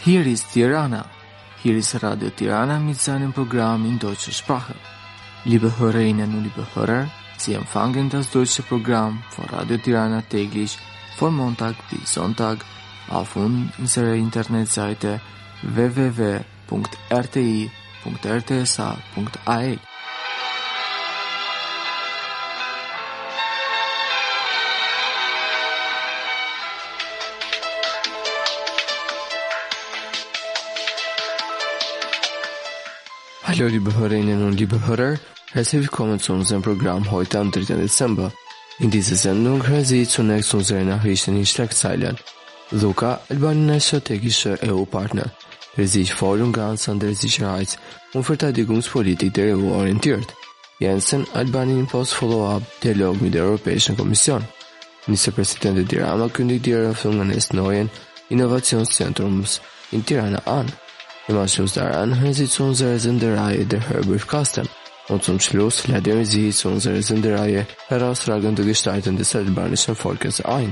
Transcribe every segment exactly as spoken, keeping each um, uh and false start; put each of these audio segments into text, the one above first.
Hier ist Tirana. Hier ist Radio Tirana mit seinem Programm in deutscher Sprache. Liebe Hörerinnen und liebe Hörer, Sie empfangen das deutsche Programm von Radio Tirana täglich von Montag bis Sonntag auf unserer Internetseite w w w punkt r t i punkt r t s a punkt a l. Hallo liebe Hörerinnen und liebe Hörer, herzlich willkommen zu unserem Programm heute am dritten Dezember. In dieser Sendung hören Sie zunächst unsere Nachrichten in Schlagzeilen. Luka, Albanien ein strategischer E U-Partner, der sich voll und ganz an der Sicherheits- und Verteidigungspolitik der E U orientiert. Jensen, Albanien im Post-Follow-up-Dialog mit der Europäischen Kommission. Ministerpräsident Tirana kündigt die Eröffnung eines neuen Innovationszentrums in Tirana an. Im Anschluss daran hören Sie zu unserer Sendereihe der Hörbriefkasten. Und zum Schluss laden wir Sie zu unserer Sendereihe herausragende Gestalten des albanischen Volkes ein.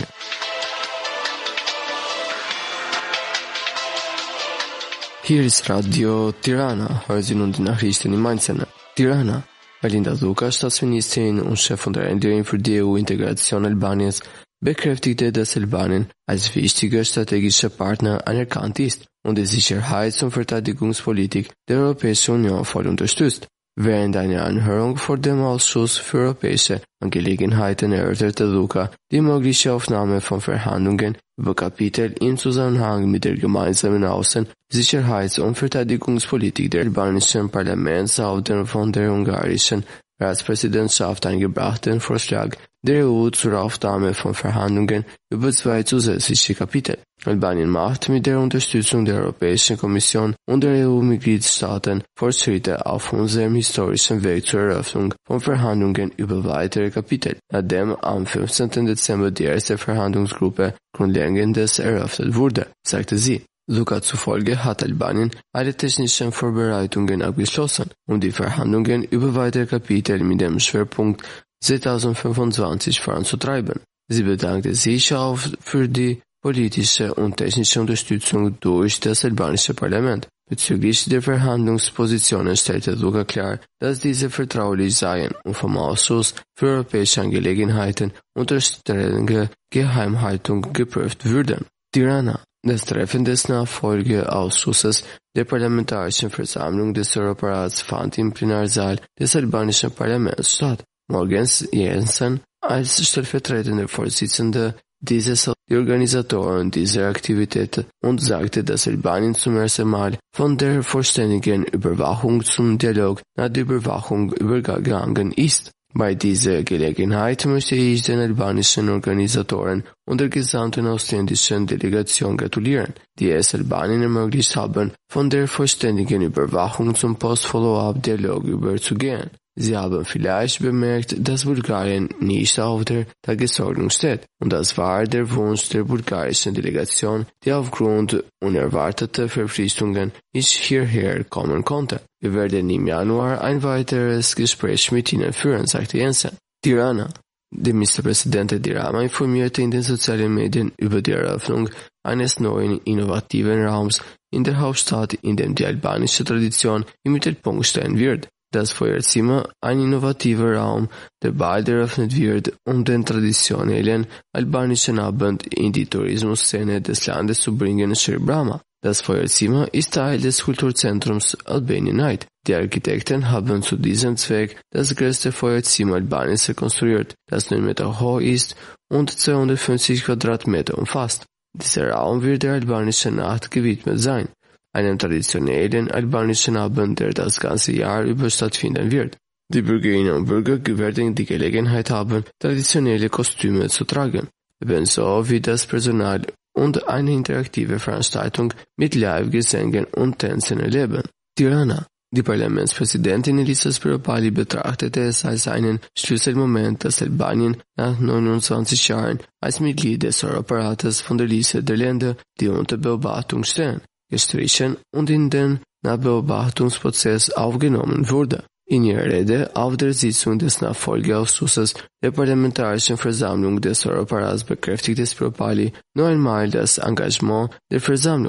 Hier ist Radio Tirana. Hören Sie nun die Nachrichten im Einzelnen. Tirana. Belinda Luka, Staatsministerin und Chef von der Änderung für die E U-Integration Albaniens, bekräftigte, dass Albanien als wichtiger strategischer Partner anerkannt ist und die Sicherheits- und Verteidigungspolitik der Europäischen Union voll unterstützt. Während einer Anhörung vor dem Ausschuss für europäische Angelegenheiten erörterte Luka die mögliche Aufnahme von Verhandlungen über Kapitel im Zusammenhang mit der gemeinsamen Außen-, Sicherheits- und Verteidigungspolitik der albanischen Parlaments auf den von der ungarischen Ratspräsidentschaft eingebrachten Vorschlag der E U zur Aufnahme von Verhandlungen über zwei zusätzliche Kapitel. Albanien macht mit der Unterstützung der Europäischen Kommission und der E U-Mitgliedstaaten Fortschritte auf unserem historischen Weg zur Eröffnung von Verhandlungen über weitere Kapitel, nachdem am fünfzehnten Dezember die erste Verhandlungsgruppe Grundlegendes eröffnet wurde, sagte sie. Luka zufolge hat Albanien alle technischen Vorbereitungen abgeschlossen, um die Verhandlungen über weitere Kapitel mit dem Schwerpunkt zweitausendfünfundzwanzig voranzutreiben. Sie bedankte sich auch für die politische und technische Unterstützung durch das albanische Parlament. Bezüglich der Verhandlungspositionen stellte Luka klar, dass diese vertraulich seien und vom Ausschuss für europäische Angelegenheiten unter strenger Geheimhaltung geprüft würden. Tirana. Das Treffen des Nachfolgeausschusses der Parlamentarischen Versammlung des Europarats fand im Plenarsaal des albanischen Parlaments statt. Morgens Jensen als stellvertretender Vorsitzender dieses die Organisatoren dieser Aktivität und sagte, dass Albanien zum ersten Mal von der vollständigen Überwachung zum Dialog nach der Überwachung übergegangen ist. Bei dieser Gelegenheit möchte ich den albanischen Organisatoren und der gesamten ausländischen Delegation gratulieren, die es Albanien ermöglicht haben, von der vollständigen Überwachung zum Post-Follow-up-Dialog überzugehen. Sie haben vielleicht bemerkt, dass Bulgarien nicht auf der Tagesordnung steht, und das war der Wunsch der bulgarischen Delegation, die aufgrund unerwarteter Verpflichtungen nicht hierher kommen konnte. Wir werden im Januar ein weiteres Gespräch mit Ihnen führen, sagte Jensen. Tirana. Der Ministerpräsident Tirana informierte in den sozialen Medien über die Eröffnung eines neuen innovativen Raums in der Hauptstadt, in dem die albanische Tradition im Mittelpunkt stehen wird. Das Feuerzimmer, ein innovativer Raum, der bald eröffnet wird, um den traditionellen albanischen Abend in die Tourismusszene des Landes zu bringen, schrieb Brahma. Das Feuerzimmer ist Teil des Kulturzentrums Albanian Night. Die Architekten haben zu diesem Zweck das größte Feuerzimmer Albaniens rekonstruiert, das neun Meter hoch ist und zweihundertfünfzig Quadratmeter umfasst. Dieser Raum wird der albanischen Nacht gewidmet sein, einem traditionellen albanischen Abend, der das ganze Jahr über stattfinden wird. Die Bürgerinnen und Bürger werden die Gelegenheit haben, traditionelle Kostüme zu tragen, ebenso wie das Personal und eine interaktive Veranstaltung mit Live-Gesängen und Tänzen erleben. Tirana. Die Parlamentspräsidentin Elisa Spiropali betrachtete es als einen Schlüsselmoment, dass Albanien nach neunundzwanzig Jahren als Mitglied des Europarates von der Liste der Länder, die unter Beobachtung stehen, gestrichen und in den Nachbeobachtungsprozess aufgenommen wurde. In ihrer Rede auf der Sitzung des Nachfolgeausschusses der Parlamentarischen Versammlung des Europarats bekräftigte Spiropali noch einmal das Engagement der Versammlung.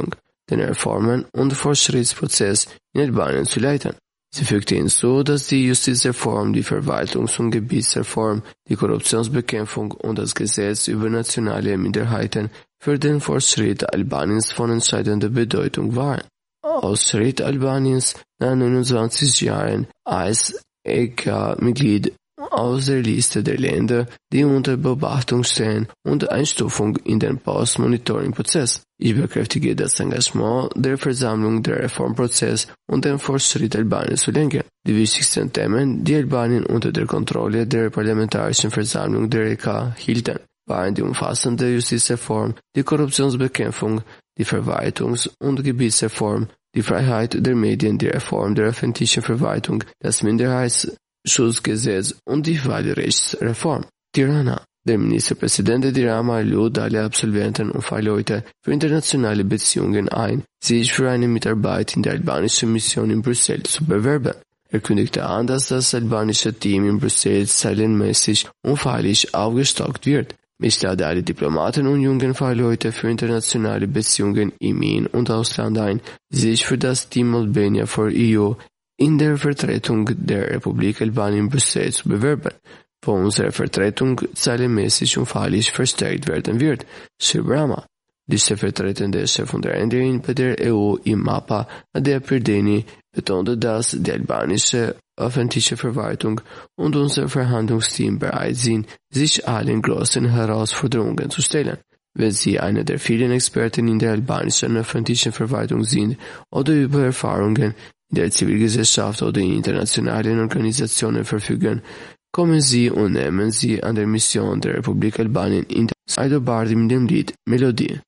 den Reformen und Fortschrittsprozess in Albanien zu leiten. Sie fügte hinzu, dass die Justizreform, die Verwaltungs- und Gebietsreform, die Korruptionsbekämpfung und das Gesetz über nationale Minderheiten für den Fortschritt Albaniens von entscheidender Bedeutung waren. Austritt Albaniens nach neunundzwanzig Jahren als E K-Mitglied aus der Liste der Länder, die unter Beobachtung stehen, und Einstufung in den Post-Monitoring-Prozess. Ich bekräftige das Engagement der Versammlung, der Reformprozess und den Fortschritt Albaniens zu lenken. Die wichtigsten Themen, die Albanien unter der Kontrolle der Parlamentarischen Versammlung der E K hielten, waren die umfassende Justizreform, die Korruptionsbekämpfung, die Verwaltungs- und Gebietsreform, die Freiheit der Medien, die Reform der öffentlichen Verwaltung, das Minderheitsschutzgesetz und die Wahlrechtsreform. Tirana. Der Ministerpräsident Edi-Rama lud alle Absolventen und Fachleute für internationale Beziehungen ein, sich für eine Mitarbeit in der albanischen Mission in Brüssel zu bewerben. Er kündigte an, dass das albanische Team in Brüssel zahlenmäßig und fachlich aufgestockt wird. Ich lade alle Diplomaten und jungen Fachleute für internationale Beziehungen im In- und Ausland ein, sich für das Team Albania for E U in der Vertretung der Republik Albanien in Brüssel zu bewerben, wo unsere Vertretung zahlenmäßig und fachlich verstärkt werden wird, schrieb Rama. Die stellvertretende Chefunterhändlerin bei der E U im Mapa, Adea Pirdeni, betonte, dass die albanische öffentliche Verwaltung und unser Verhandlungsteam bereit sind, sich allen großen Herausforderungen zu stellen. Wenn Sie eine der vielen Experten in der albanischen öffentlichen Verwaltung sind oder über Erfahrungen in der Zivilgesellschaft oder in internationalen Organisationen verfügen, kommen Sie und nehmen Sie an der Mission der Republik Albanien in der Aido Bardi mit dem Lied Melodie.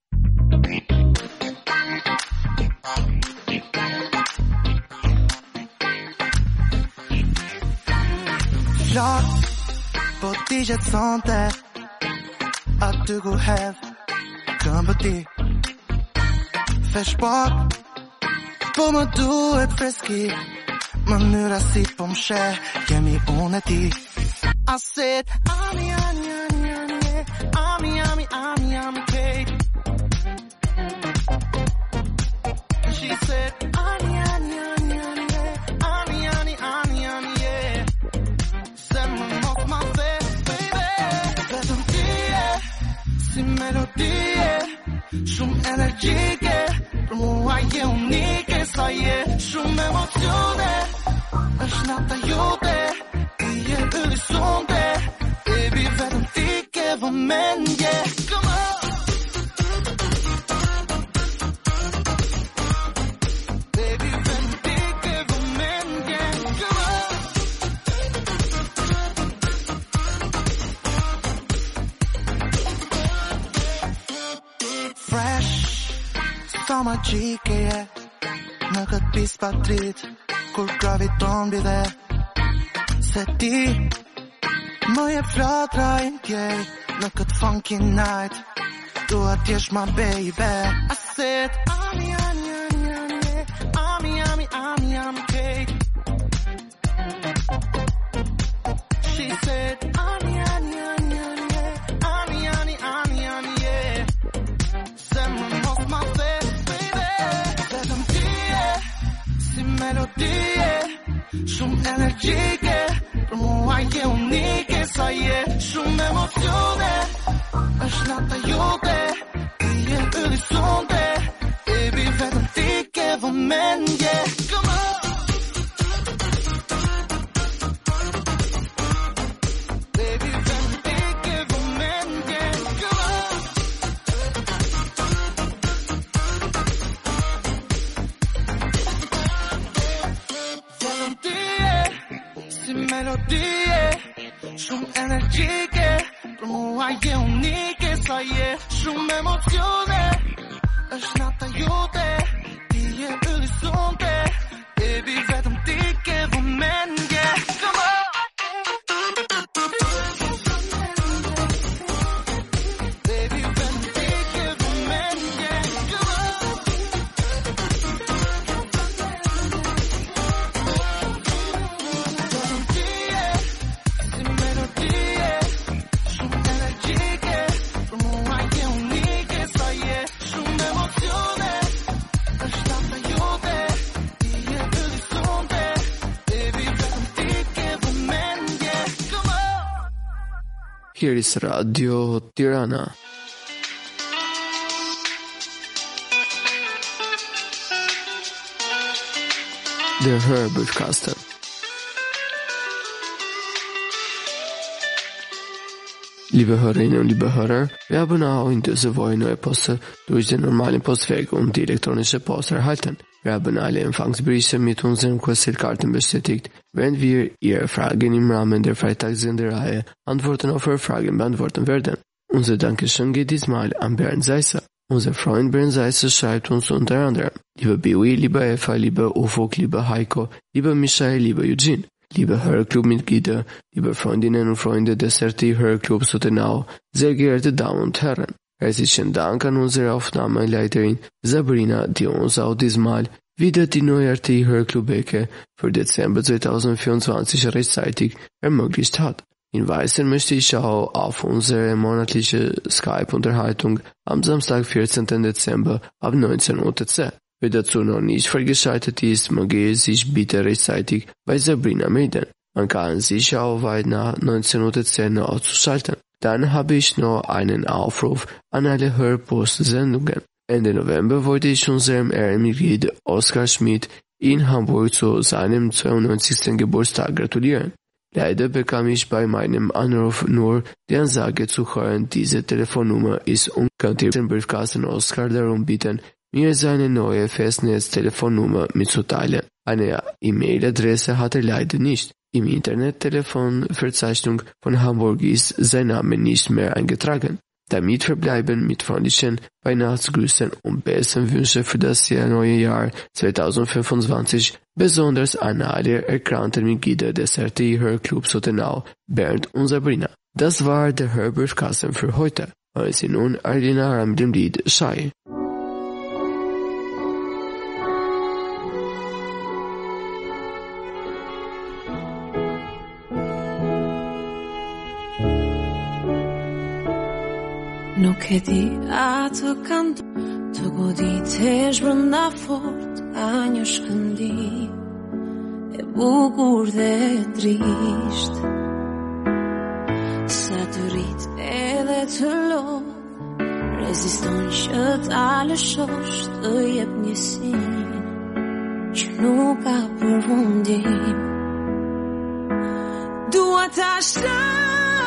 Flak, po ti gjetsonte aty ku hedh këmbë ti. Fesh pak, po më duhet freski, mënyra si po më sheh, jemi unë e ti. I said, Ami, Ami, Ami, Ami, yeah. Ami, Ami, Ami, Ami, Kate. And she said, Ami, Ami, Ami, Ami, yeah. Ami, Ami, Ami, Ami, yeah. Zemrën mos ma the, baby. Vetëm ti je, si melodie, shumë energjike, për mua je unike, sa je shumë emocione, është nata jote, ti je yllisonte, baby, vetëm ti ke vëmendje, come on. Baby, vetëm ti ke vëmendje, come on. Fresh, sa magjike je, në këtë pis pa trit, kur graviton bide, se ti më je flatra i ndjej, në këtë funky night, dua t'jesh my baby. I said, Ami, Ami, Ami, Ami, yeah. Ami, Ami, Ami, Ami, Kate. She said, Ami, Ami, Ami, Ami, yeah. Ami, Ami, Ami, Ami, yeah. Zemrën mos ma the, baby. Vetëm ti je, si melodie, shumë energjike, për mua je unike, sa je shumë emocione, është nata jote, ti je yllisonte, baby, vetëm ti ke vëmendje, come on. Baby, vetëm ti ke vëmendje, come on. Vetëm ti je, si melodie, shumë energjike, për mua je unike, sa je shumë emocione, është nata jote, ti je yllisonte, baby, vetëm ti ke vëmendje, come on. Baby, vetëm ti ke vëmendje, come on. Vetëm ti je, si melodie, shumë energjike, për mua je unike, sa je shumë emocione, Kiris Radio Tirana. The Herbert-Caster. Liebe Hörerinnen und liebe Hörer, wir haben auch in dieser Woche neue Poster durch den normalen Postweg und die elektronische Post erhalten. Wir haben alle Empfangsberichte mit unseren Questkarten bestätigt, während wir Ihre Fragen im Rahmen der Freitagssendereihe Antworten auf Ihre Fragen beantworten werden. Unser Dankeschön geht diesmal an Bernd Seisser. Unser Freund Bernd Seisser schreibt uns unter anderem: Liebe Biwi, liebe Eva, liebe Ufuk, liebe Heiko, liebe Michael, liebe Eugene. Liebe Hörclub-Mitglieder, liebe Freundinnen und Freunde des R T Hörclubs Sottenau, sehr geehrte Damen und Herren, herzlichen Dank an unsere Aufnahmeleiterin Sabrina, die uns auch diesmal wieder die neue R T Hörclub-Ecke für Dezember zweitausendvierundzwanzig rechtzeitig ermöglicht hat. Hinweisen möchte ich auch auf unsere monatliche Skype-Unterhaltung am Samstag, vierzehnten Dezember ab neunzehn Uhr U T C. Wer dazu noch nicht freigeschaltet ist, möge sich bitte rechtzeitig bei Sabrina melden. Man kann sich auch weit nach neunzehn Uhr U T C noch ausschalten. Dann habe ich noch einen Aufruf an alle Hörpost-Sendungen. Ende November wollte ich unserem Ehrenmitglied Oskar Schmidt in Hamburg zu seinem zweiundneunzigsten Geburtstag gratulieren. Leider bekam ich bei meinem Anruf nur die Ansage zu hören, diese Telefonnummer ist unbekannt. Den Briefkasten Oskar darum bitten, mir seine neue Festnetztelefonnummer mitzuteilen. Eine E-Mail-Adresse hat er leider nicht. Im Internet-Telefonverzeichnis von Hamburg ist sein Name nicht mehr eingetragen. Damit verbleiben mit freundlichen Weihnachtsgrüßen und besten Wünschen für das neue Jahr zweitausendfünfundzwanzig, besonders an alle erkrankten Mitglieder des R T I-Hörclubs Sottenau, Bernd und Sabrina. Das war der Herbert-Caster für heute. Hören Sie nun Arlina mit dem Lied Shy. Nuk e di atë kanë të goditesh brënda fort ka një shkëndim e bukur dhe trisht sa të rrit edhe të lodh reziston që ta lëshosh të jep njësin që nuk ka përfundim dua ta shtaj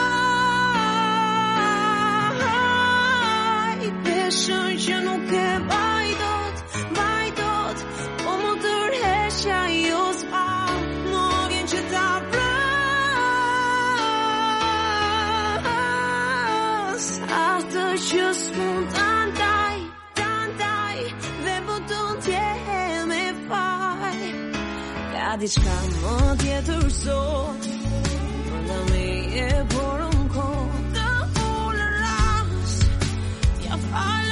Shën që nuk e bajdot, bajdot Po më tërheqja jo s'pa Më vjen që ta pras Atë që s'mund t'andaj, t'andaj Dhe bëton t'jem e faj Ka diçka më tjetër sot Më da me e porën kohë Të ullë ras T'ja fala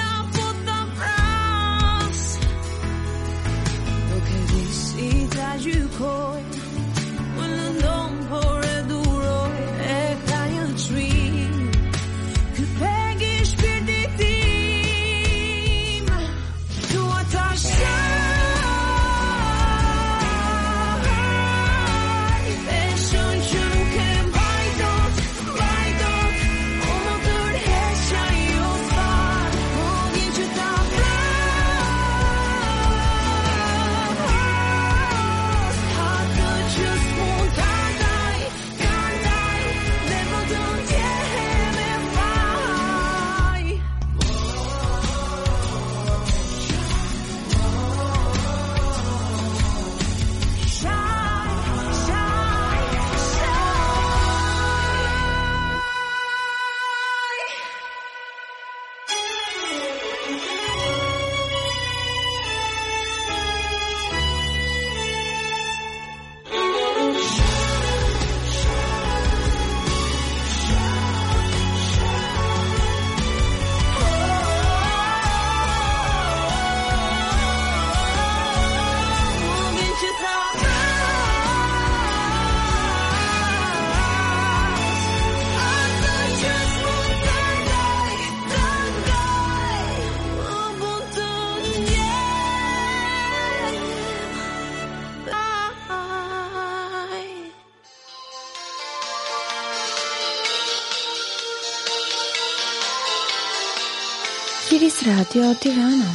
Si ta gjykoj Më lëndon por e duroj E ka një trim Ky peg i shpirtit tim Dua ta shtaj Peshon që nuk e mbaj dot Iris Radio Tirana.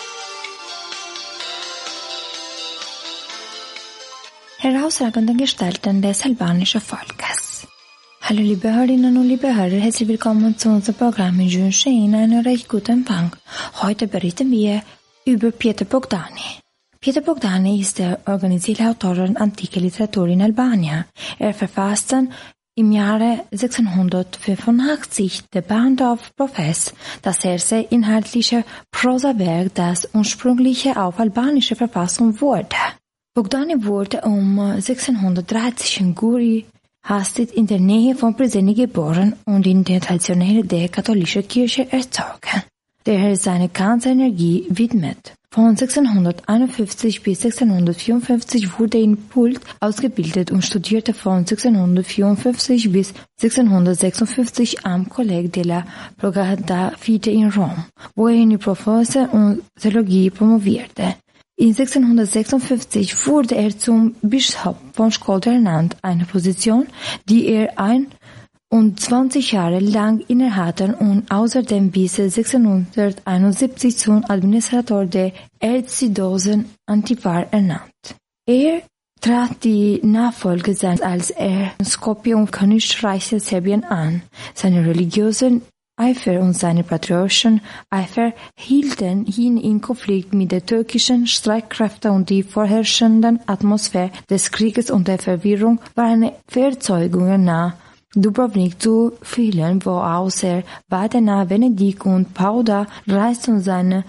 Herausragende Gestalten des albanischen Volkes. Hallo liebe Hörerinnen und liebe Hörer, herzlich willkommen zu unserem Programm in Wünsche Ihnen einen recht guten Empfang. Heute berichten wir über Peter Bogdani. Peter Bogdani ist der organisierte Autor antiker Literatur in Albanien. Er verfasste im Jahre sechzehnhundertfünfundachtzig The Band of Prophets, das erste inhaltliche Prosawerk, das ursprünglich auf albanische Verfassung wurde. Bogdani wurde um sechzehnhundertdreißig in Guri Hastit in der Nähe von Prizren geboren und in der traditionellen der katholischen Kirche erzogen, der er seine ganze Energie widmet. Von sechzehnhunderteinundfünfzig bis sechzehnhundertvierundfünfzig wurde in Pult ausgebildet und studierte von sechzehnhundertvierundfünfzig bis sechzehnhundertsechsundfünfzig am Kolleg della Propaganda Fide in Rom, wo er in Prophecy und Theologie promovierte. In sechzehnhundertsechsundfünfzig wurde er zum Bischof von Skopje ernannt, eine Position, die er einundzwanzig Jahre lang innehatte und außerdem bis sechzehnhunderteinundsiebzig zum Administrator der Erzdiözese Antipar ernannt. Er trat die Nachfolge seines als er Skopje und Königreich Serbien an. Seine religiösen Eifer und seine patriotischen Eifer hielten ihn in Konflikt mit den türkischen Streitkräften und die vorherrschenden Atmosphäre des Krieges und der Verwirrung waren Verzeugungen nach Dubrovnik zu fliehen, wo aus er weiter nach Venedig und Padua reiste und seine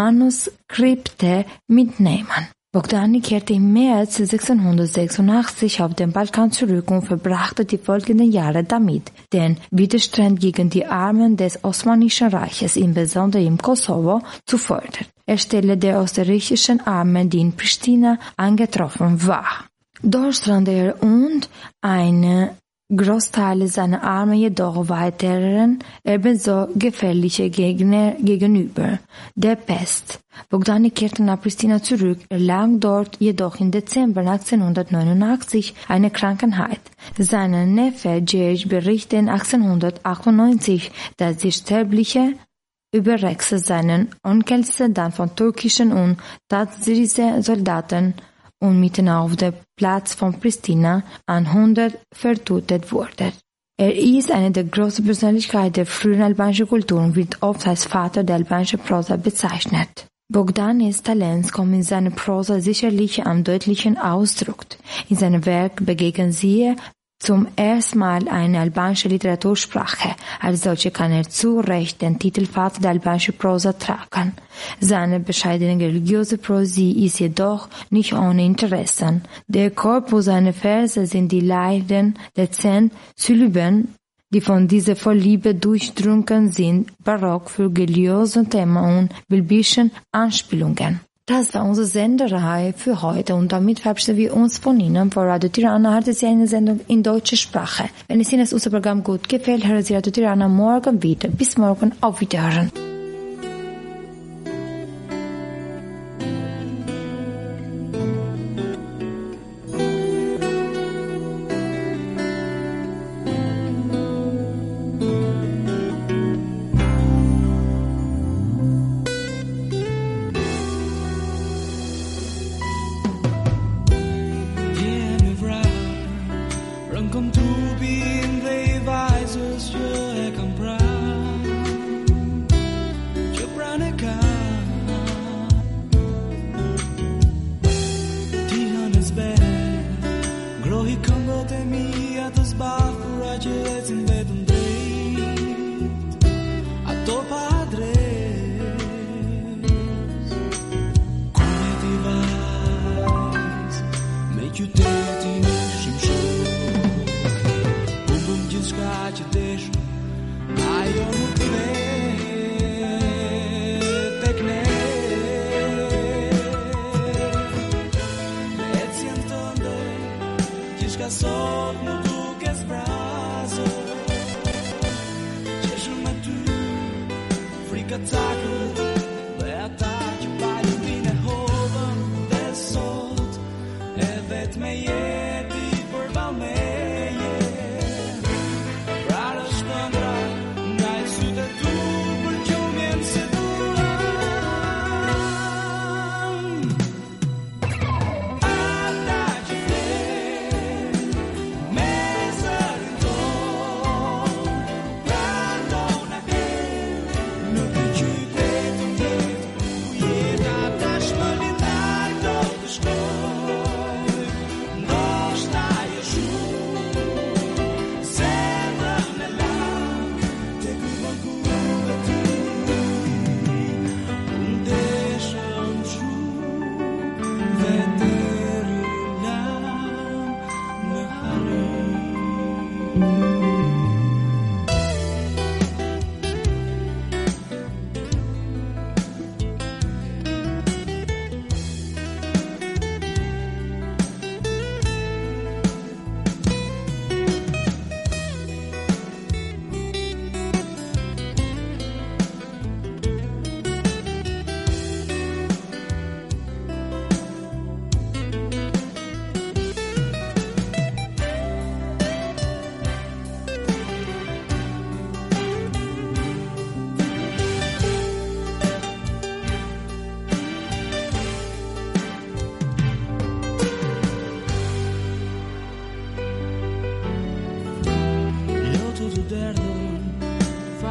Manuskripte mitnehmen. Bogdani kehrte im März sechzehnhundertsechsundachtzig auf den Balkan zurück und verbrachte die folgenden Jahre damit, den Widerstand gegen die Armen des Osmanischen Reiches, insbesondere im Kosovo, zu fördern. Er stellte der österreichischen Armee, die in Pristina angetroffen war. Dort stand er und eine Großteil seiner Armee jedoch weiteren, ebenso gefährliche Gegner gegenüber, der Pest. Bogdani kehrte nach Pristina zurück, erlag dort jedoch im Dezember achtzehnhundertneunundachtzig eine Krankheit. Sein Neffe George berichtete achtzehnhundertachtundneunzig, dass die sterbliche Überreste seines Onkels dann von türkischen und tadsirischen Soldaten und mitten auf dem Platz von Pristina an hundert vertötet wurde. Er ist eine der großen Persönlichkeiten der frühen albanischen Kultur und wird oft als Vater der albanischen Prosa bezeichnet. Bogdanis Talent kommt in seiner Prosa sicherlich am deutlichen Ausdruck. In seinem Werk begegnen sie zum ersten Mal eine albanische Literatursprache. Als solche kann er zu Recht den Titel Vater der albanischen Prosa tragen. Seine bescheidene religiöse Poesie ist jedoch nicht ohne Interessen. Der Korpus seiner Verse sind die Leiden der zehn Syllaben, die von dieser Vorliebe durchdrungen sind, barock für religiöse Themen und biblischen Anspielungen. Das war unsere Sendereihe für heute und damit verabschieden wir uns von Ihnen. Vor Radio Tirana hatte Sie eine Sendung in deutscher Sprache. Wenn es Ihnen unser Programm gut gefällt, hören Sie Radio Tirana morgen wieder. Bis morgen, auf Wiederhören. Tu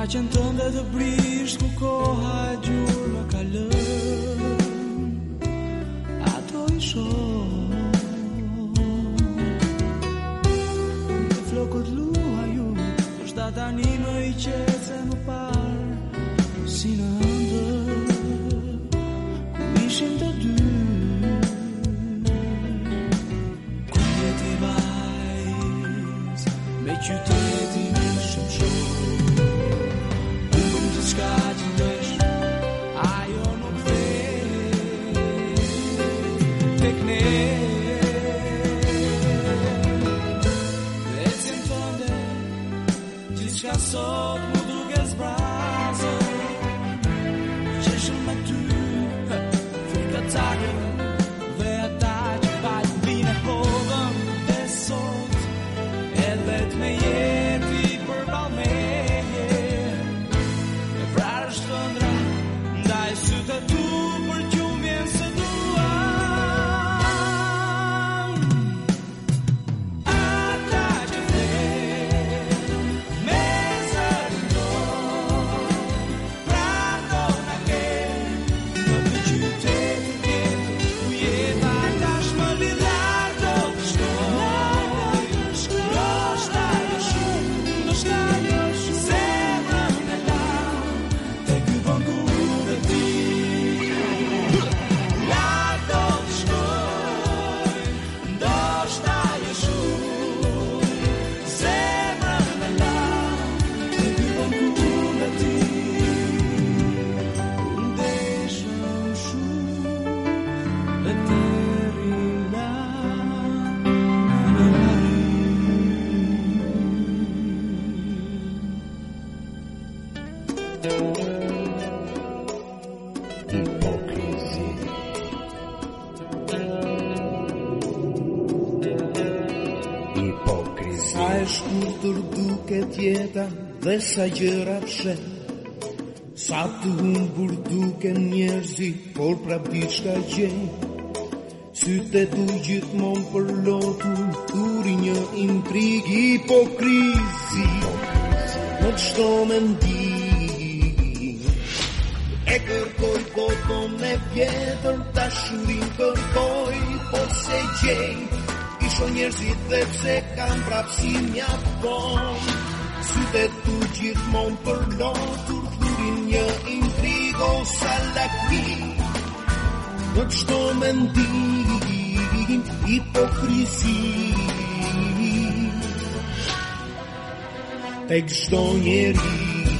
Shfaqen tënde të brisht ku koha e gjur më kalën, ato i shoh në flokët luaju, është da tani më i qetë se më parë, si në ëndër ku ishim të dy. Ku jeti vajz me qytetin e shumë shka që ndesh, ajo nuk dhe tek ne. Ecim tënde, gjithçka sot mu duke zbrazër, qeshëm me ty, frika takë, dhe ata që vajtë vine hodën, dhe sot, edhe të me jeti për balmeje. Ndaj sytë tu për gjumjen së duan, ata që the me zërin tonë, prapë na ke në të qytetë tjetër, ku jeta tashmë lidhar do të shkoj, ndoshta jo shumë, ndoshta jo shumë, zemrën e lam te ky vëngu. Jeta dhe sa gjëra fshet, sa të humbur duken njerëzit, por prap diçka gjej. Sytet u gjithmonë përlotur, uri një intrig, hipokrizi në çdo mendim. E kërkoj boton e vjetër, dashurin kërkoj, po se gjej. Isho njerëzit dhe pse kam prap si mjafton. Sytet tu gjithmonë përlotur, thurin një intrigo sa lakmi. Në çdo mendim, hipokrizi, tek çdo njeri.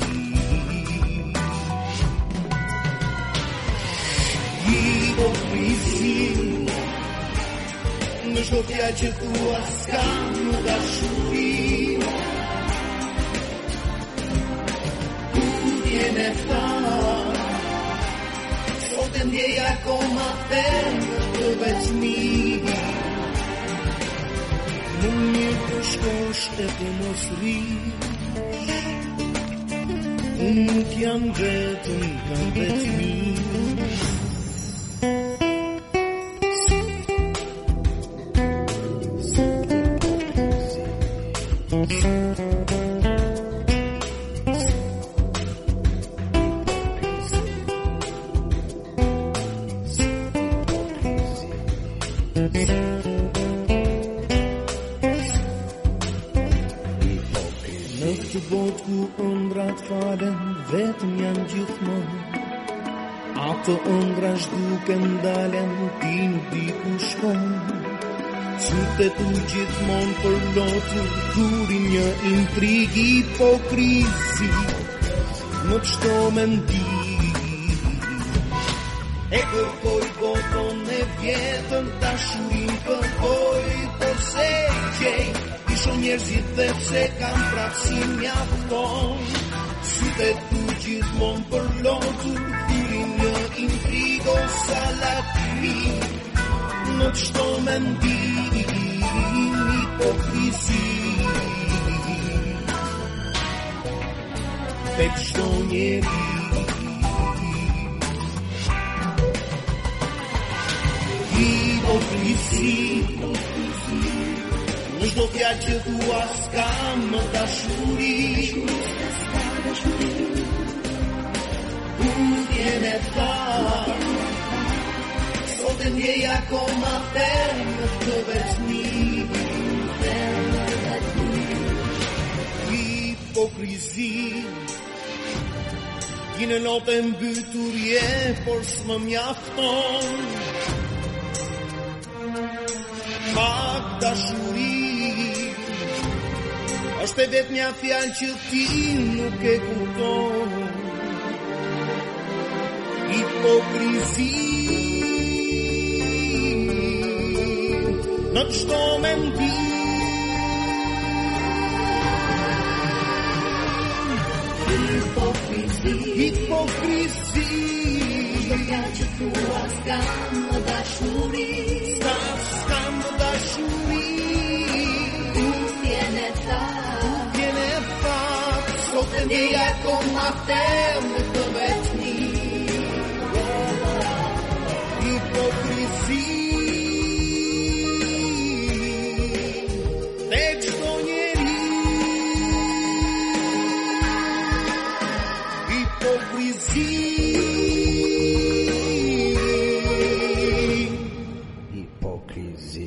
Hipokrizi, në çdo fjalë që thua s'ka më dashuri. E ftar, sot e ndjej akoma temë të veçmi. Në mirë të shkosh e të mos rish, unë nuk jam vetëm, kam veçmi. Ato ëndrash duke ndalen, ti nuk di ku shkon. Sytet u gjithmonë përlotur, thurin një intrig, hipokrizi në çdo mendim. E kërkoj boton e vjetën, dashurin kërkoj, por se gjej. Isho njerëzit dhe pse kam prap si mjafton. Sytet u gjithmonë përlotur, thurin një intrigo sa lakmi. Në çdo mendim, hipokrizi, tek çdo njeri. Hipokrizi, në çdo fjalë që thua s'ka më dashuri. ndjej akoma ferm në këtë veçni. Hipokrizi, i në notë mbytur je, por s'më mjafton. Pak dashuri, është e vetë mja fjalë që ti nuk e kupton. Hipokrizi, në të shto me mbi. Hipokrizi, hipokrizi, shto fjalë që thua s'kam më dashuri. S'kam, s'kam më dashuri. Utjen e thatë, utjen e thatë, sot e ndjej akoma ferm në të veçni. Hipokrizi, te çdo njeri. Hipokrizi, hipokrizi.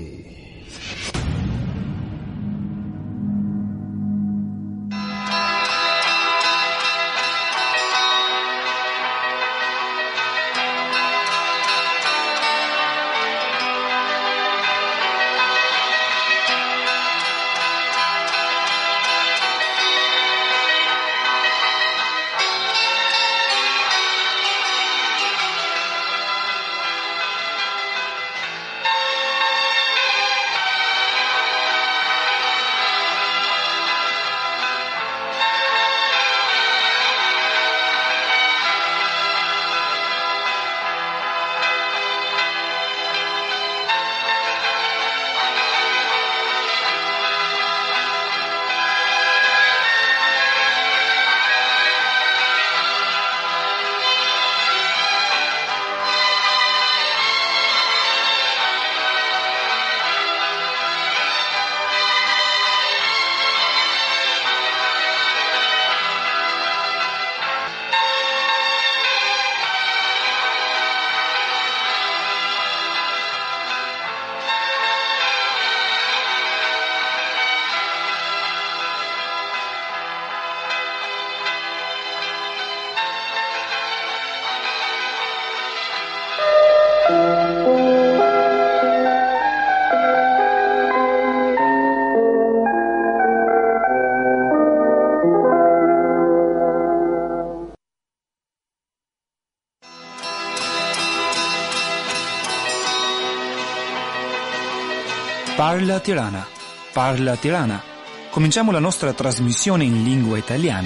Parla Tirana. Parla Tirana. Cominciamo la nostra trasmissione in lingua italiana